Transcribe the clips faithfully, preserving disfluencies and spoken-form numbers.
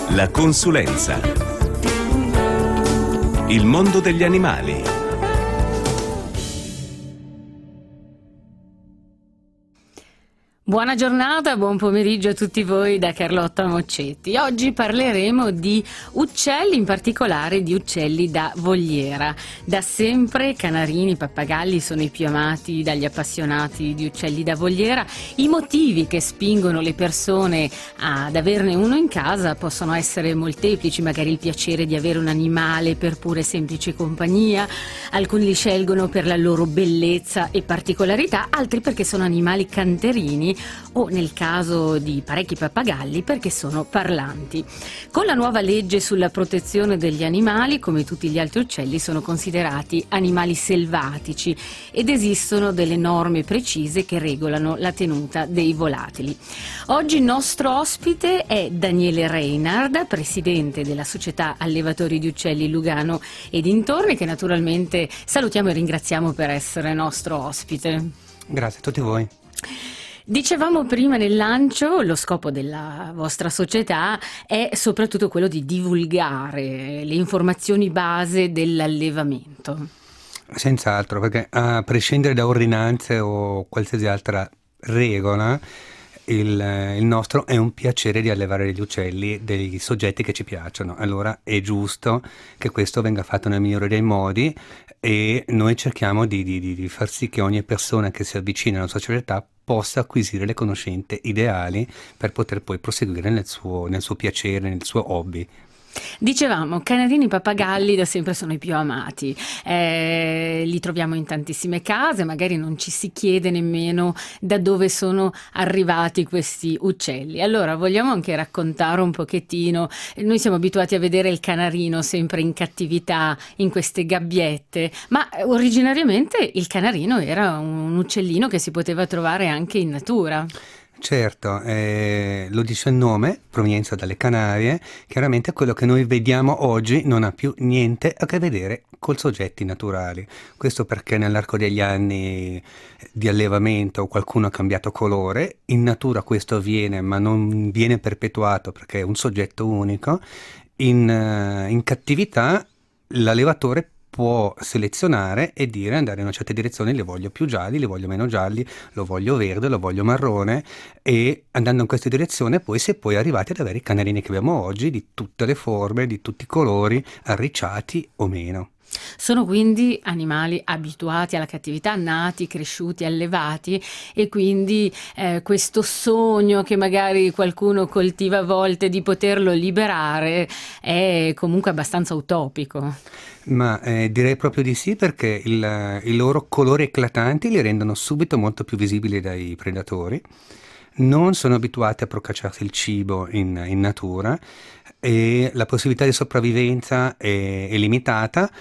La consulenza. Il mondo degli animali. Buona giornata, buon pomeriggio a tutti voi da Carlotta Moccetti. Oggi parleremo di uccelli, in particolare di uccelli da voliera. Da sempre canarini, pappagalli sono i più amati dagli appassionati di uccelli da voliera. I motivi che spingono le persone ad averne uno in casa possono essere molteplici, magari il piacere di avere un animale per pura e semplice compagnia, alcuni li scelgono per la loro bellezza e particolarità, altri perché sono animali canterini o, nel caso di parecchi pappagalli, perché sono parlanti. Con la nuova legge sulla protezione degli animali, come tutti gli altri uccelli, sono considerati animali selvatici ed esistono delle norme precise che regolano la tenuta dei volatili. Oggi il nostro ospite è Daniele Reinhard, presidente della Società Allevatori di Uccelli Lugano e dintorni, che naturalmente salutiamo e ringraziamo per essere nostro ospite. Grazie a tutti voi. Dicevamo prima nel lancio, lo scopo della vostra società è soprattutto quello di divulgare le informazioni base dell'allevamento. Senz'altro, perché a prescindere da ordinanze o qualsiasi altra regola, il, il nostro è un piacere di allevare degli uccelli, degli soggetti che ci piacciono. Allora è giusto che questo venga fatto nel migliore dei modi e noi cerchiamo di, di, di far sì che ogni persona che si avvicina alla nostra società possa acquisire le conoscenze ideali per poter poi proseguire nel suo, nel suo piacere, nel suo hobby. Dicevamo, canarini e pappagalli da sempre sono i più amati, eh, li troviamo in tantissime case, magari non ci si chiede nemmeno da dove sono arrivati questi uccelli. Allora vogliamo anche raccontare un pochettino, noi siamo abituati a vedere il canarino sempre in cattività in queste gabbiette, ma originariamente il canarino era un uccellino che si poteva trovare anche in natura. Certo, eh, lo dice il nome, provenienza dalle Canarie. Chiaramente quello che noi vediamo oggi non ha più niente a che vedere con soggetti naturali. Questo perché nell'arco degli anni di allevamento qualcuno ha cambiato colore, in natura questo avviene ma non viene perpetuato perché è un soggetto unico. In, in cattività l'allevatore può selezionare e dire, andare in una certa direzione, li voglio più gialli, li voglio meno gialli, lo voglio verde, lo voglio marrone, e andando in questa direzione poi si è poi arrivati ad avere i canarini che abbiamo oggi di tutte le forme, di tutti i colori, arricciati o meno. Sono quindi animali abituati alla cattività, nati, cresciuti, allevati, e quindi eh, questo sogno che magari qualcuno coltiva a volte di poterlo liberare è comunque abbastanza utopico. Ma eh, direi proprio di sì, perché il, i loro colori eclatanti li rendono subito molto più visibili dai predatori. Non sono abituati a procacciarsi il cibo in, in natura e la possibilità di sopravvivenza è, è limitata.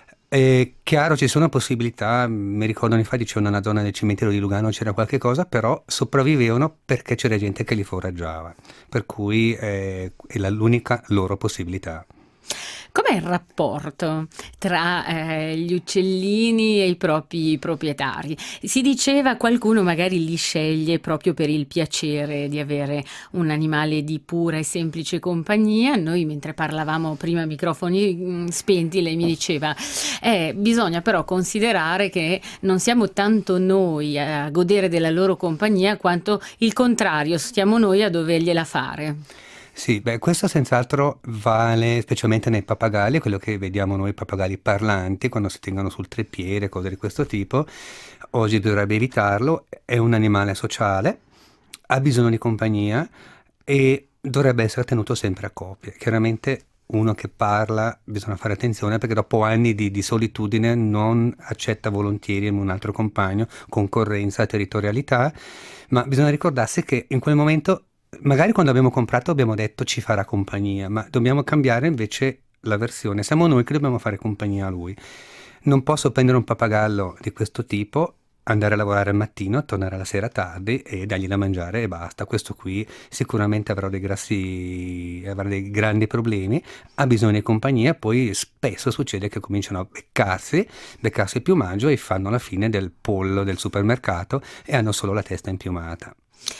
È chiaro, ci sono possibilità, mi ricordo anni fa dicevano nella zona del cimitero di Lugano c'era qualche cosa, però sopravvivevano perché c'era gente che li foraggiava, per cui eh, è la, l'unica loro possibilità. Com'è il rapporto tra eh, gli uccellini e i propri proprietari? Si diceva, qualcuno magari li sceglie proprio per il piacere di avere un animale di pura e semplice compagnia. Noi, mentre parlavamo prima a microfoni mh, spenti, lei mi diceva eh, bisogna però considerare che non siamo tanto noi a godere della loro compagnia quanto il contrario, stiamo noi a dovergliela fare. Sì, beh, questo senz'altro vale specialmente nei pappagalli, quello che vediamo noi pappagalli parlanti quando si tengono sul treppiede, cose di questo tipo. Oggi dovrebbe evitarlo, è un animale sociale, ha bisogno di compagnia e dovrebbe essere tenuto sempre a coppie. Chiaramente uno che parla bisogna fare attenzione, perché dopo anni di, di solitudine non accetta volentieri un altro compagno, concorrenza, territorialità, ma bisogna ricordarsi che in quel momento magari quando abbiamo comprato abbiamo detto ci farà compagnia, ma dobbiamo cambiare invece la versione. Siamo noi che dobbiamo fare compagnia a lui. Non posso prendere un pappagallo di questo tipo, andare a lavorare al mattino, tornare la sera tardi e dargli da mangiare e basta. Questo qui sicuramente avrà dei grassi, avrà dei grandi problemi, ha bisogno di compagnia. Poi spesso succede che cominciano a beccarsi, beccarsi il piumaggio e fanno la fine del pollo del supermercato e hanno solo la testa impiumata.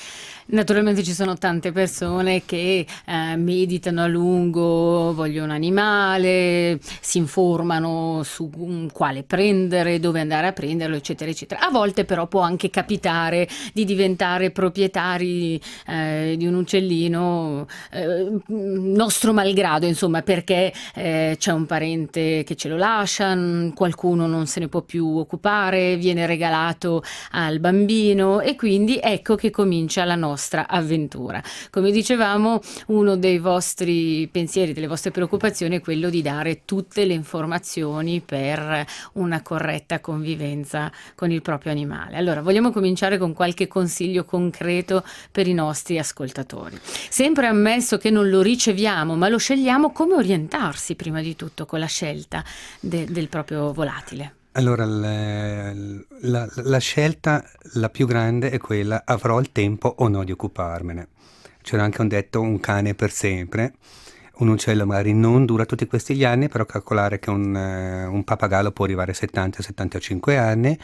Naturalmente ci sono tante persone che eh, meditano a lungo, vogliono un animale, si informano su um, quale prendere, dove andare a prenderlo, eccetera, eccetera. A volte però può anche capitare di diventare proprietari eh, di un uccellino eh, nostro malgrado, insomma, perché eh, c'è un parente che ce lo lascia, qualcuno non se ne può più occupare, viene regalato al bambino e quindi ecco che comincia la nostra nostra avventura. Come dicevamo, uno dei vostri pensieri, delle vostre preoccupazioni è quello di dare tutte le informazioni per una corretta convivenza con il proprio animale. Allora, vogliamo cominciare con qualche consiglio concreto per i nostri ascoltatori. Sempre ammesso che non lo riceviamo, ma lo scegliamo, come orientarsi prima di tutto con la scelta de- del proprio volatile? Allora, la, la, la scelta la più grande è quella: avrò il tempo o no di occuparmene. C'era anche un detto, un cane per sempre. Un uccello magari non dura tutti questi anni, però calcolare che un, un pappagallo può arrivare a settanta settantacinque anni,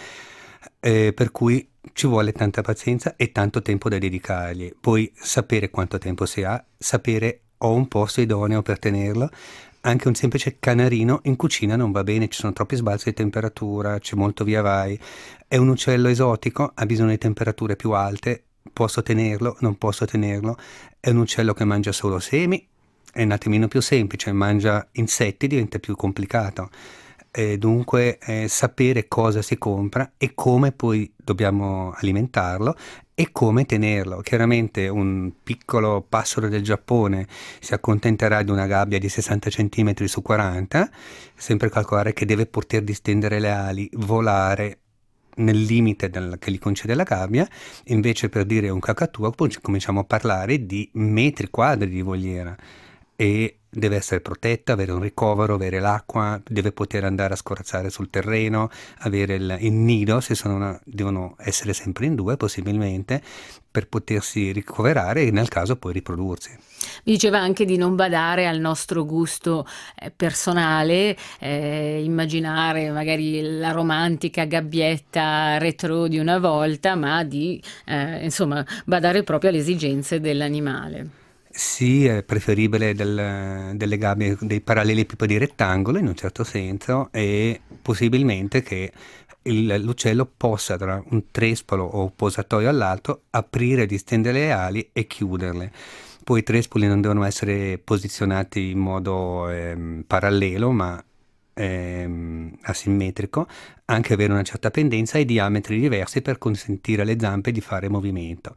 eh, per cui ci vuole tanta pazienza e tanto tempo da dedicargli. Poi sapere quanto tempo si ha, sapere ho un posto idoneo per tenerlo. Anche un semplice canarino in cucina non va bene, ci sono troppi sbalzi di temperatura, c'è molto via vai. È un uccello esotico, ha bisogno di temperature più alte, posso tenerlo, non posso tenerlo. È un uccello che mangia solo semi, è un attimino più semplice, mangia insetti, diventa più complicato. E dunque eh, sapere cosa si compra e come poi dobbiamo alimentarlo e come tenerlo. Chiaramente un piccolo passero del Giappone si accontenterà di una gabbia di sessanta centimetri su quaranta, sempre calcolare che deve poter distendere le ali, volare nel limite del, che gli concede la gabbia. Invece, per dire un cacatuo, poi cominciamo a parlare di metri quadri di voliera e deve essere protetta, avere un ricovero, avere l'acqua, deve poter andare a scorazzare sul terreno, avere il, il nido, se sono una, devono essere sempre in due possibilmente, per potersi ricoverare e nel caso poi riprodursi. Mi diceva anche di non badare al nostro gusto eh, personale, eh, immaginare magari la romantica gabbietta retro di una volta, ma di eh, insomma badare proprio alle esigenze dell'animale. Sì, è preferibile del, delle gabbie, dei parallelepipedi rettangolo in un certo senso, e possibilmente che il, l'uccello possa tra un trespolo o un posatoio all'altro aprire, distendere le ali e chiuderle. Poi i trespoli non devono essere posizionati in modo ehm, parallelo, ma ehm, asimmetrico, anche avere una certa pendenza e diametri diversi per consentire alle zampe di fare movimento.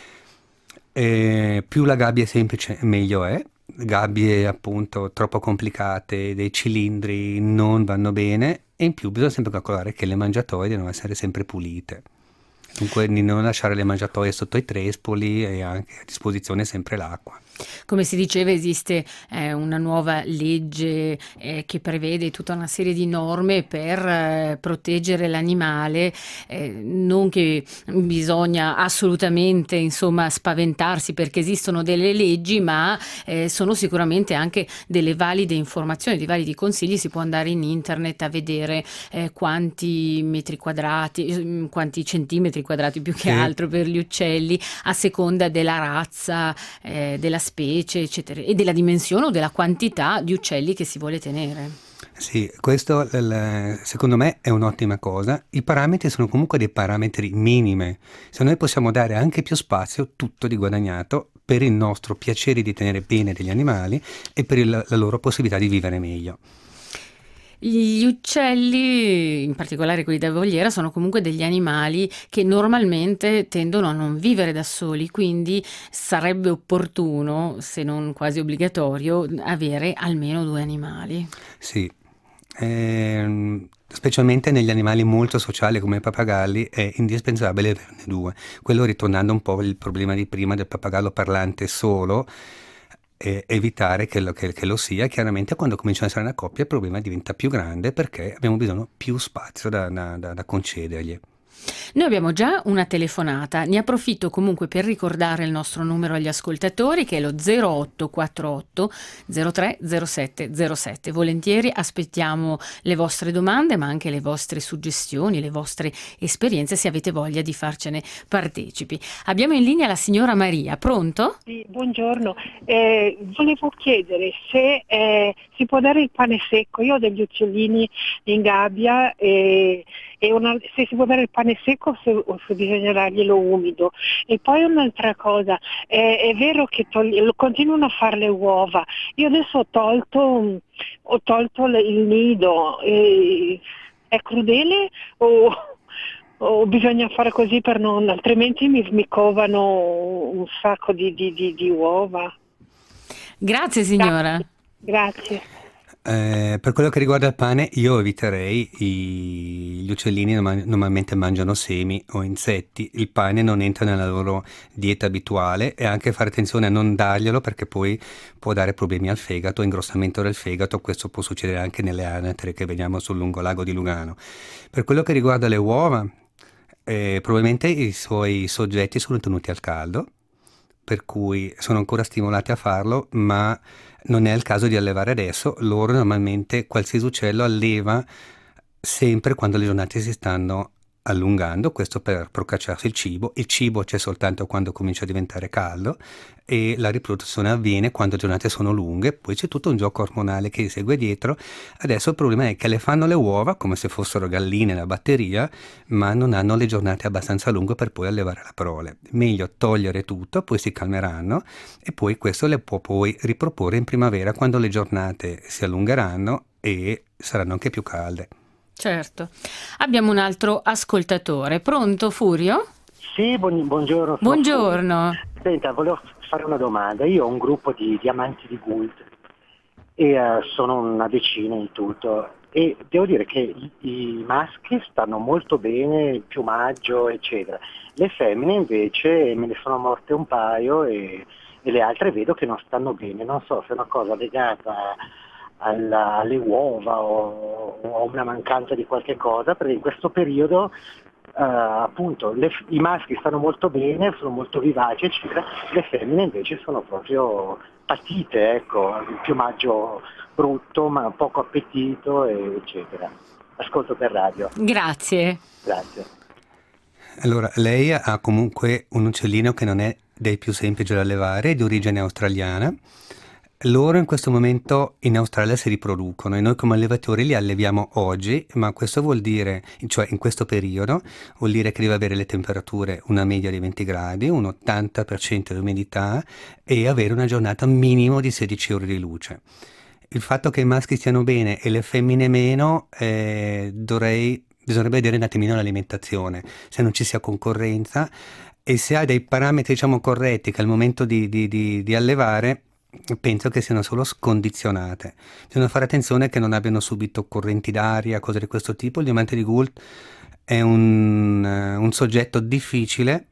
Eh, più la gabbia è semplice meglio è. Gabbie appunto troppo complicate, dei cilindri non vanno bene, e in più bisogna sempre calcolare che le mangiatoie devono essere sempre pulite, dunque di non lasciare le mangiatoie sotto i trespoli e anche a disposizione sempre l'acqua. Come si diceva, esiste eh, una nuova legge eh, che prevede tutta una serie di norme per eh, proteggere l'animale, eh, non che bisogna assolutamente insomma spaventarsi perché esistono delle leggi, ma eh, sono sicuramente anche delle valide informazioni, dei validi consigli. Si può andare in internet a vedere eh, quanti metri quadrati, quanti centimetri quadrati più che Sì. altro per gli uccelli, a seconda della razza, eh, della specie, eccetera, e della dimensione o della quantità di uccelli che si vuole tenere. Sì, questo secondo me è un'ottima cosa. I parametri sono comunque dei parametri minimi. Se noi possiamo dare anche più spazio, tutto di guadagnato per il nostro piacere di tenere bene degli animali e per il, la loro possibilità di vivere meglio. Gli uccelli, in particolare quelli da voliera, sono comunque degli animali che normalmente tendono a non vivere da soli, quindi sarebbe opportuno, se non quasi obbligatorio, avere almeno due animali. Sì, ehm, specialmente negli animali molto sociali come i pappagalli è indispensabile averne due. Quello, ritornando un po' al problema di prima del pappagallo parlante solo, e evitare che lo, che, che lo sia. Chiaramente quando comincia a essere una coppia il problema diventa più grande perché abbiamo bisogno più spazio da, da, da concedergli. Noi abbiamo già una telefonata, ne approfitto comunque per ricordare il nostro numero agli ascoltatori, che è lo zero otto quattro otto zero tre zero sette zero sette. Volentieri aspettiamo le vostre domande, ma anche le vostre suggestioni, le vostre esperienze, se avete voglia di farcene partecipi. Abbiamo in linea la signora Maria, pronto? Sì, buongiorno. Eh, volevo chiedere se eh, si può dare il pane secco. Io ho degli uccellini in gabbia e, e una, se si può dare il pane secco o se, o se bisogna darglielo umido. E poi un'altra cosa, eh, è vero che togli, continuano a fare le uova. Io adesso ho tolto, ho tolto le, il nido. Eh, è crudele o... o bisogna fare così per non, altrimenti mi, mi covano un sacco di, di, di, di uova. Grazie signora. Grazie. Eh, per quello che riguarda il pane, io eviterei i, gli uccellini norma- normalmente mangiano semi o insetti, il pane non entra nella loro dieta abituale, e anche fare attenzione a non darglielo, perché poi può dare problemi al fegato, ingrossamento del fegato. Questo può succedere anche nelle anatre che vediamo sul lungolago di Lugano. Per quello che riguarda le uova, eh, probabilmente i suoi soggetti sono tenuti al caldo, per cui sono ancora stimolati a farlo, ma non è il caso di allevare adesso. Loro normalmente, qualsiasi uccello alleva sempre quando le giornate si stanno allungando, questo per procacciarsi il cibo. Il cibo c'è soltanto quando comincia a diventare caldo, e la riproduzione avviene quando le giornate sono lunghe. Poi c'è tutto un gioco ormonale che segue dietro. Adesso il problema è che le fanno le uova come se fossero galline da batteria, ma non hanno le giornate abbastanza lunghe per poi allevare la prole. Meglio togliere tutto, poi si calmeranno, e poi questo le può poi riproporre in primavera, quando le giornate si allungheranno e saranno anche più calde. Certo. Abbiamo un altro ascoltatore. Pronto, Furio? Sì, buon- buongiorno. sono Buongiorno. Furio. Senta, volevo fare una domanda. Io ho un gruppo di, di amanti di Gult e eh, sono una decina in tutto, e devo dire che i, i maschi stanno molto bene, il piumaggio eccetera. Le femmine invece me ne sono morte un paio, e, e le altre vedo che non stanno bene. Non so se è una cosa legata alla, alle uova o, o a una mancanza di qualche cosa, perché in questo periodo uh, appunto le, i maschi stanno molto bene, sono molto vivaci eccetera, le femmine invece sono proprio patite, ecco, il piumaggio brutto, ma poco appetito eccetera. Ascolto per radio. Grazie. Grazie. Allora, lei ha comunque un uccellino che non è dei più semplici da allevare, è di origine australiana. Loro in questo momento in Australia si riproducono, e noi come allevatori li alleviamo oggi, ma questo vuol dire, cioè in questo periodo, vuol dire che deve avere le temperature una media di venti gradi, un ottanta per cento di umidità, e avere una giornata minimo di sedici ore di luce. Il fatto che i maschi stiano bene e le femmine meno, eh, dovrei, bisognerebbe vedere un attimino l'alimentazione, se non ci sia concorrenza, e se ha dei parametri diciamo corretti che al momento di, di, di, di allevare, penso che siano solo scondizionate. Bisogna fare attenzione che non abbiano subito correnti d'aria, cose di questo tipo. Il diamante di Gult è un, uh, un soggetto difficile,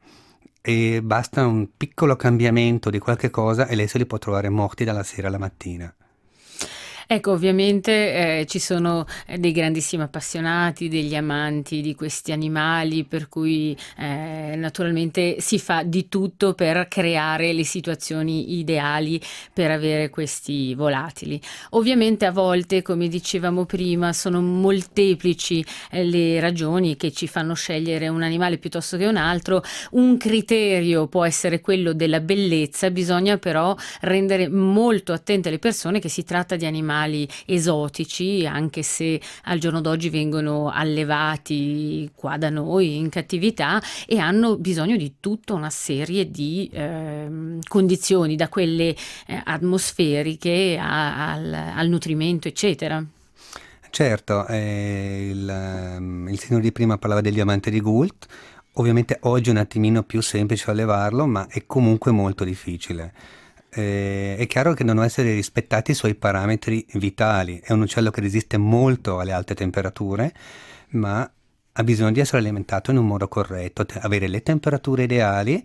e basta un piccolo cambiamento di qualche cosa e lei se li può trovare morti dalla sera alla mattina. Ecco, ovviamente eh, ci sono eh, dei grandissimi appassionati, degli amanti di questi animali, per cui eh, naturalmente si fa di tutto per creare le situazioni ideali per avere questi volatili. Ovviamente a volte, come dicevamo prima, sono molteplici eh, le ragioni che ci fanno scegliere un animale piuttosto che un altro. Un criterio può essere quello della bellezza, bisogna però rendere molto attente le persone che si tratta di animali esotici, anche se al giorno d'oggi vengono allevati qua da noi in cattività, e hanno bisogno di tutta una serie di eh, condizioni, da quelle eh, atmosferiche a, al, al nutrimento eccetera. Certo, eh, il, il signore di prima parlava del diamante di Gult. Ovviamente oggi è un attimino più semplice allevarlo, ma è comunque molto difficile. Eh, è chiaro che devono essere rispettati i suoi parametri vitali. È un uccello che resiste molto alle alte temperature, ma ha bisogno di essere alimentato in un modo corretto, te- avere le temperature ideali,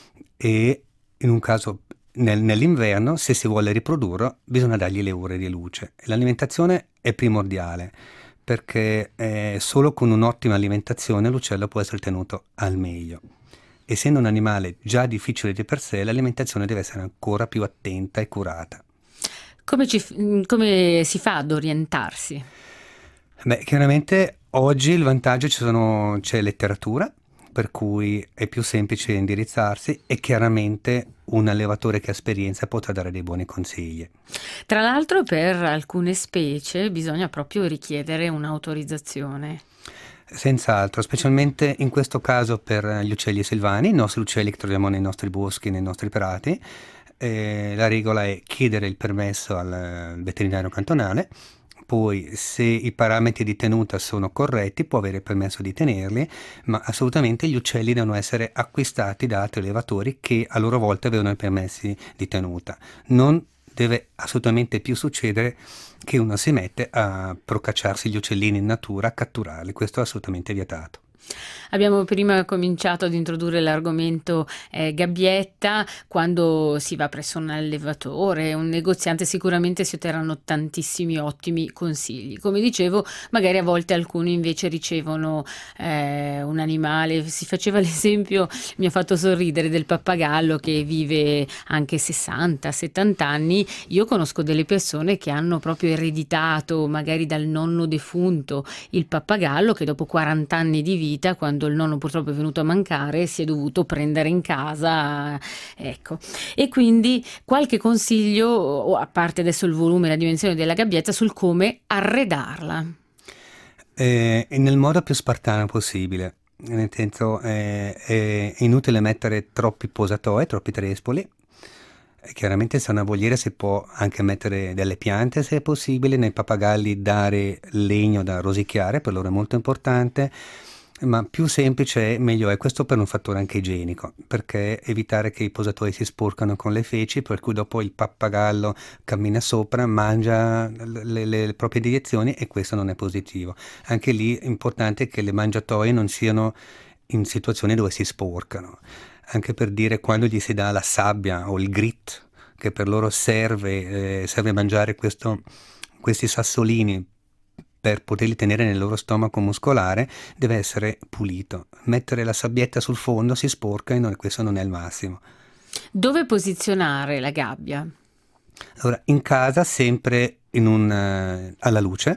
e in un caso nel- nell'inverno, se si vuole riprodurre, bisogna dargli le ore di luce. L'alimentazione è primordiale, perché eh, solo con un'ottima alimentazione l'uccello può essere tenuto al meglio. Essendo un animale già difficile di per sé, l'alimentazione deve essere ancora più attenta e curata. Come, ci, come si fa ad orientarsi? Beh, chiaramente oggi il vantaggio ci sono, c'è letteratura, per cui è più semplice indirizzarsi, e chiaramente un allevatore che ha esperienza potrà dare dei buoni consigli. Tra l'altro per alcune specie bisogna proprio richiedere un'autorizzazione. Senz'altro, specialmente in questo caso per gli uccelli silvani, i nostri uccelli che troviamo nei nostri boschi, nei nostri prati. Eh, la regola è chiedere il permesso al veterinario cantonale. Poi, se i parametri di tenuta sono corretti, può avere il permesso di tenerli, ma assolutamente gli uccelli devono essere acquistati da altri allevatori che a loro volta avevano i permessi di tenuta. Non deve assolutamente più succedere che uno si mette a procacciarsi gli uccellini in natura, a catturarli. Questo è assolutamente vietato. Abbiamo prima cominciato ad introdurre l'argomento eh, gabbietta. Quando si va presso un allevatore, un negoziante, sicuramente si otterranno tantissimi ottimi consigli. Come dicevo, magari a volte alcuni invece ricevono eh, un animale. Si faceva l'esempio, mi ha fatto sorridere, del pappagallo che vive anche sessanta settanta anni. Io conosco delle persone che hanno proprio ereditato magari dal nonno defunto il pappagallo, che dopo quaranta anni di vita, quando il nonno purtroppo è venuto a mancare, si è dovuto prendere in casa, ecco. E quindi qualche consiglio, a parte adesso il volume e la dimensione della gabbietta, sul come arredarla. Eh, nel modo più spartano possibile, nel senso eh, è inutile mettere troppi posatoi, troppi trespoli. Chiaramente se è una voliera si può anche mettere delle piante se è possibile, nei pappagalli dare legno da rosicchiare, per loro è molto importante, ma più semplice è meglio è, questo per un fattore anche igienico, perché evitare che i posatoi si sporcano con le feci, per cui dopo il pappagallo cammina sopra, mangia le, le, le proprie deiezioni, e questo non è positivo. Anche lì è importante che le mangiatoie non siano in situazioni dove si sporcano. Anche per dire, quando gli si dà la sabbia o il grit, che per loro serve, eh, serve mangiare questo, questi sassolini per poterli tenere nel loro stomaco muscolare, deve essere pulito. Mettere la sabbietta sul fondo si sporca e non, questo non è il massimo. Dove posizionare la gabbia? Allora, in casa sempre in un, uh, alla luce,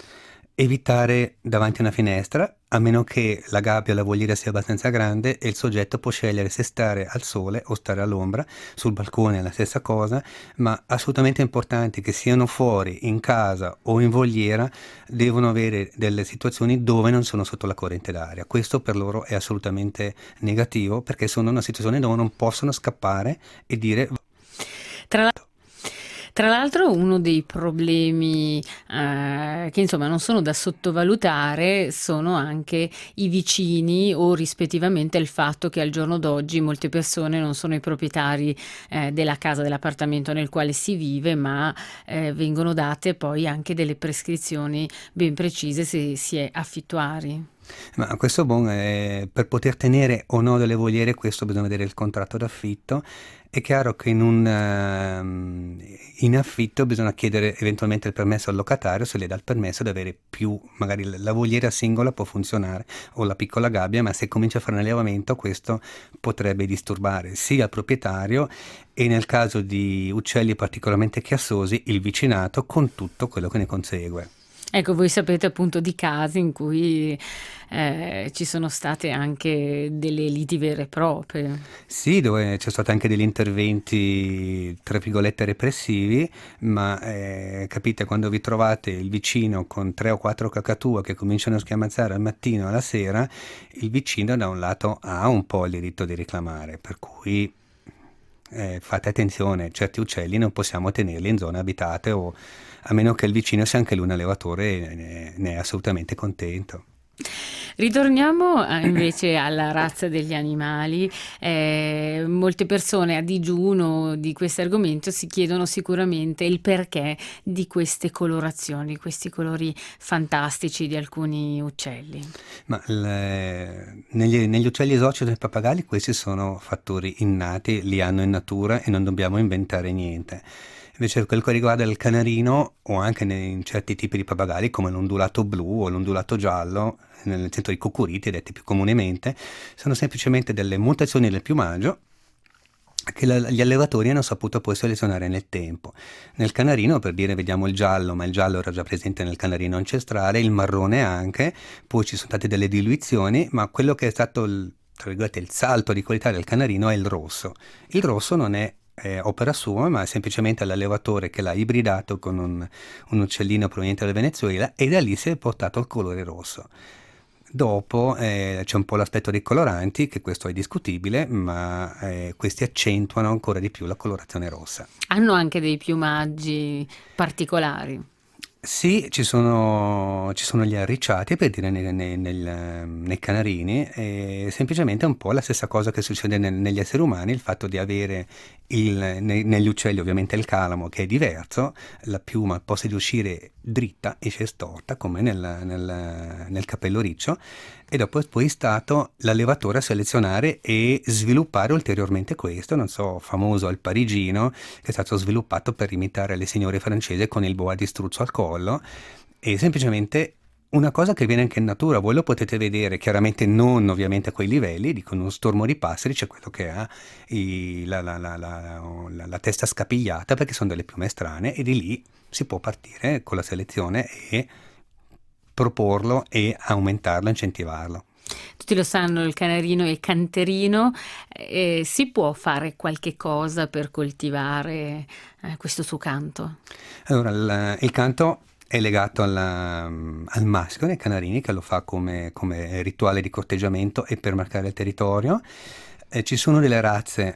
evitare davanti a una finestra, a meno che la gabbia o la voliera sia abbastanza grande e il soggetto può scegliere se stare al sole o stare all'ombra. Sul balcone è la stessa cosa, ma assolutamente importante che siano fuori, in casa o in voliera, devono avere delle situazioni dove non sono sotto la corrente d'aria. Questo per loro è assolutamente negativo, perché sono in una situazione dove non possono scappare e dire... Tra l'altro Tra l'altro uno dei problemi eh, che insomma non sono da sottovalutare sono anche i vicini, o rispettivamente il fatto che al giorno d'oggi molte persone non sono i proprietari eh, della casa, dell'appartamento nel quale si vive, ma eh, vengono date poi anche delle prescrizioni ben precise se si è affittuari. Ma questo bon, eh, per poter tenere o no delle voliere, questo bisogna vedere il contratto d'affitto. È chiaro che in un uh, in affitto bisogna chiedere eventualmente il permesso al locatario, se le dà il permesso di avere più, magari la voliera singola può funzionare, o la piccola gabbia, ma se comincia a fare un allevamento questo potrebbe disturbare sia il proprietario e, nel caso di uccelli particolarmente chiassosi, il vicinato, con tutto quello che ne consegue. Ecco, voi sapete appunto di casi in cui eh, ci sono state anche delle liti vere e proprie. Sì, dove c'è stato anche degli interventi, tra virgolette, repressivi, ma eh, capite, quando vi trovate il vicino con tre o quattro cacatue che cominciano a schiamazzare al mattino e alla sera, il vicino da un lato ha un po' il diritto di reclamare, per cui eh, fate attenzione, certi uccelli non possiamo tenerli in zone abitate, o a meno che il vicino sia anche lui un allevatore e ne, ne è assolutamente contento. Ritorniamo invece alla razza degli animali. Eh, molte persone a digiuno di questo argomento si chiedono sicuramente il perché di queste colorazioni, questi colori fantastici di alcuni uccelli. Ma le, negli, negli uccelli esotici dei pappagalli questi sono fattori innati, li hanno in natura e non dobbiamo inventare niente. Invece per quel che riguarda il canarino, o anche in certi tipi di pappagalli come l'ondulato blu o l'ondulato giallo, nel senso i cucuriti detti più comunemente, sono semplicemente delle mutazioni del piumaggio che la, gli allevatori hanno saputo poi selezionare nel tempo. Nel canarino, per dire, vediamo il giallo, ma il giallo era già presente nel canarino ancestrale, il marrone anche, poi ci sono state delle diluizioni, ma quello che è stato il, tra virgolette, il salto di qualità del canarino è il rosso. Il rosso non è eh, opera sua, ma è semplicemente l'allevatore che l'ha ibridato con un, un uccellino proveniente dal Venezuela, e da lì si è portato il colore rosso. Dopo eh, c'è un po' l'aspetto dei coloranti, che questo è discutibile, ma eh, questi accentuano ancora di più la colorazione rossa. Hanno anche dei piumaggi particolari. Sì, ci sono, ci sono gli arricciati, per dire, nei, nei, nel- nei canarini, e semplicemente è un po' la stessa cosa che succede nel- negli esseri umani, il fatto di avere il- ne- negli uccelli ovviamente il calamo, che è diverso, la piuma, al posto di uscire dritta, esce storta come nel, nel, nel capello riccio, e dopo è poi stato l'allevatore a selezionare e sviluppare ulteriormente questo, non so, famoso al parigino, che è stato sviluppato per imitare le signore francesi con il boa di struzzo al collo, e semplicemente una cosa che viene anche in natura. Voi lo potete vedere, chiaramente non ovviamente a quei livelli, dico uno stormo di passeri c'è quello che ha i- la, la- la- la- la- la testa scapigliata, perché sono delle piume strane, e di lì si può partire con la selezione e proporlo e aumentarlo, incentivarlo. Tutti lo sanno, il canarino e il canterino. Eh, si può fare qualche cosa per coltivare eh, questo suo canto? Allora, il, il canto è legato alla- al maschio nei canarini, che lo fa come, come rituale di corteggiamento e per marcare il territorio. Eh, ci sono delle razze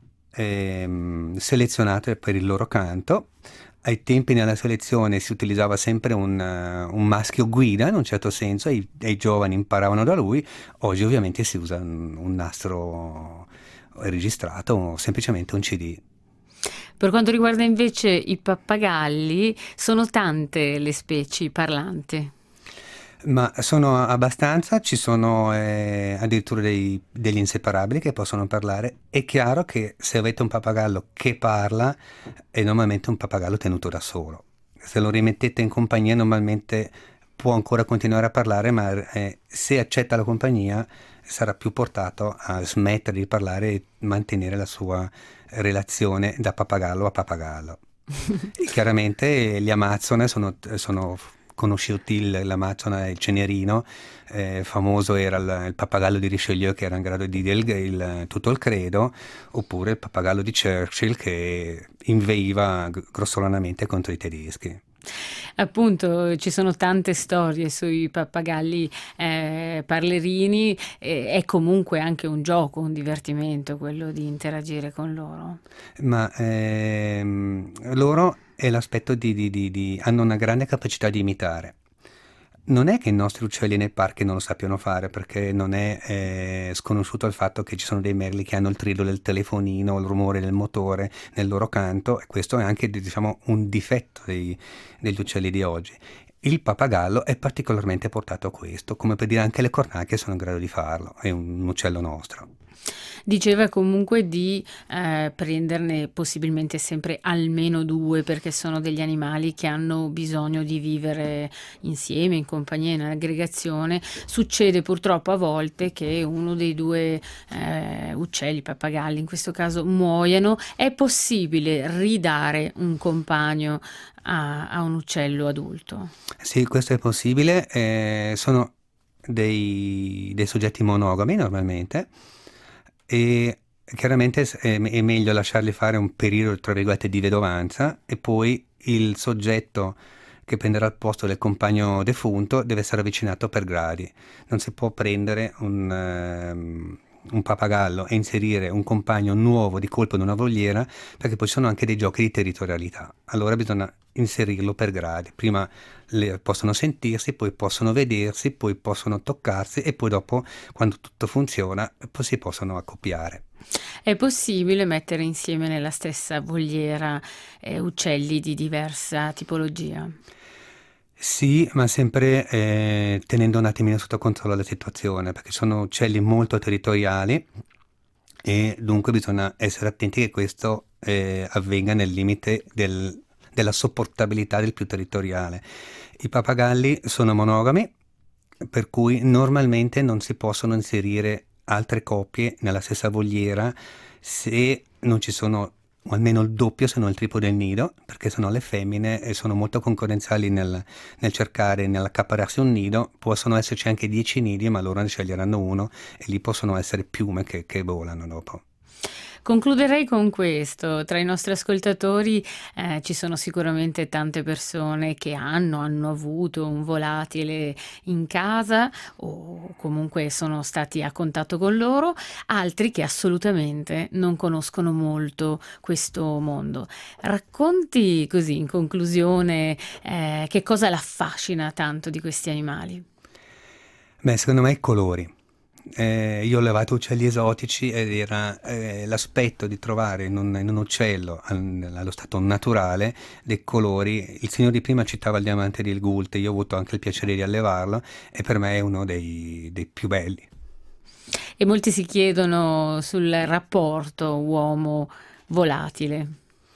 ehm, selezionate per il loro canto. Ai tempi nella selezione si utilizzava sempre un, eh, un maschio guida, in un certo senso, e i, e i giovani imparavano da lui. Oggi ovviamente si usa un, un nastro registrato o semplicemente un C D. Per quanto riguarda invece i pappagalli, sono tante le specie parlanti. Ma sono abbastanza, ci sono eh, addirittura dei- degli inseparabili che possono parlare. È chiaro che se avete un pappagallo che parla, è normalmente un pappagallo tenuto da solo. Se lo rimettete in compagnia, normalmente può ancora continuare a parlare, ma eh, se accetta la compagnia sarà più portato a smettere di parlare e mantenere la sua relazione da pappagallo a pappagallo. E chiaramente gli amazzone sono, sono conosciuti, il- l'amazzone e il cenerino, eh, famoso era il, il pappagallo di Richelieu, che era in grado di dire il- il- tutto il credo, oppure il pappagallo di Churchill, che inveiva g- grossolanamente contro i tedeschi. Appunto, ci sono tante storie sui pappagalli eh, parlerini, e è comunque anche un gioco, un divertimento quello di interagire con loro. Ma ehm, loro è l'aspetto di, di- di- di- hanno una grande capacità di imitare. Non è che i nostri uccelli nei parchi non lo sappiano fare, perché non è eh, sconosciuto il fatto che ci sono dei merli che hanno il trido del telefonino, il rumore del motore nel loro canto, e questo è anche, diciamo, un difetto dei- degli uccelli di oggi. Il pappagallo è particolarmente portato a questo, come per dire anche le cornacchie sono in grado di farlo, è un uccello nostro. Diceva comunque di eh, prenderne possibilmente sempre almeno due, perché sono degli animali che hanno bisogno di vivere insieme, in compagnia, in aggregazione. Succede purtroppo a volte che uno dei due eh, uccelli, pappagalli in questo caso, muoiano. È possibile ridare un compagno a, a un uccello adulto? Sì, questo è possibile, eh, sono dei, dei soggetti monogami normalmente, e chiaramente s- è, è meglio lasciarli fare un periodo, tra virgolette, di vedovanza, e poi il soggetto che prenderà il posto del compagno defunto deve essere avvicinato per gradi. Non si può prendere un, ehm, un pappagallo e inserire un compagno nuovo di colpo in una voliera, perché poi ci sono anche dei giochi di territorialità. Allora bisogna inserirlo per gradi. Prima le- possono sentirsi, poi possono vedersi, poi possono toccarsi, e poi dopo, quando tutto funziona, poi si possono accoppiare. È possibile mettere insieme nella stessa voliera eh, uccelli di diversa tipologia? Sì, ma sempre eh, tenendo un attimino sotto controllo la situazione, perché sono uccelli molto territoriali, e dunque bisogna essere attenti che questo eh, avvenga nel limite del- della sopportabilità del più territoriale. I pappagalli sono monogami, per cui normalmente non si possono inserire altre coppie nella stessa voliera se non ci sono, o almeno il doppio se non il triplo del nido, perché sennò le femmine eh, sono molto concorrenziali nel, nel cercare, nell'accaparrarsi un nido. Possono esserci anche dieci nidi, ma loro ne sceglieranno uno e lì possono essere piume che, che volano dopo. Concluderei con questo: tra i nostri ascoltatori eh, ci sono sicuramente tante persone che hanno, hanno avuto un volatile in casa o comunque sono stati a contatto con loro, altri che assolutamente non conoscono molto questo mondo. Racconti così in conclusione eh, che cosa l'affascina tanto di questi animali. Beh, secondo me i colori. Eh, io ho allevato uccelli esotici ed era eh, l'aspetto di trovare in un, in un uccello al- allo stato naturale dei colori. Il signor di prima citava il diamante di Il Gult, io ho avuto anche il piacere di allevarlo e per me è uno dei, dei più belli. E molti si chiedono sul rapporto uomo-volatile.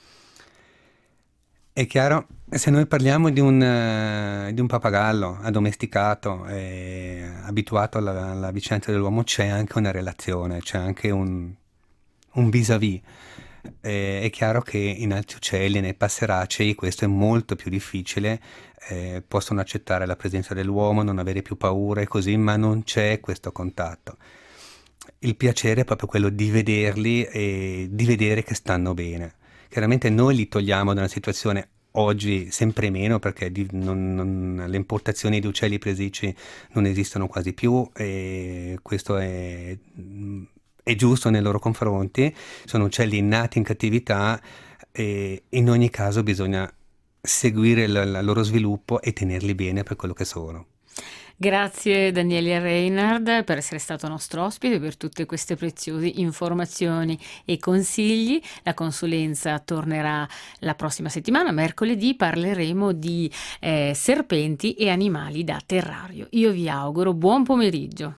È chiaro, se noi parliamo di un, eh, di un pappagallo addomesticato e abituato alla, alla vicinanza dell'uomo, c'è anche una relazione, c'è anche un, un vis-à-vis. Eh, è chiaro che in altri uccelli, nei passeracei, questo è molto più difficile, eh, possono accettare la presenza dell'uomo, non avere più paura e così, ma non c'è questo contatto. Il piacere è proprio quello di vederli e di vedere che stanno bene. Chiaramente noi li togliamo da una situazione oggi sempre meno perché di- non- non- le importazioni di uccelli presicci non esistono quasi più e questo è, è giusto nei loro confronti. Sono uccelli nati in cattività e in ogni caso bisogna seguire il il loro sviluppo e tenerli bene per quello che sono. Grazie Daniele Reinhard per essere stato nostro ospite, per tutte queste preziose informazioni e consigli. La consulenza tornerà la prossima settimana, mercoledì parleremo di eh, serpenti e animali da terrario. Io vi auguro buon pomeriggio.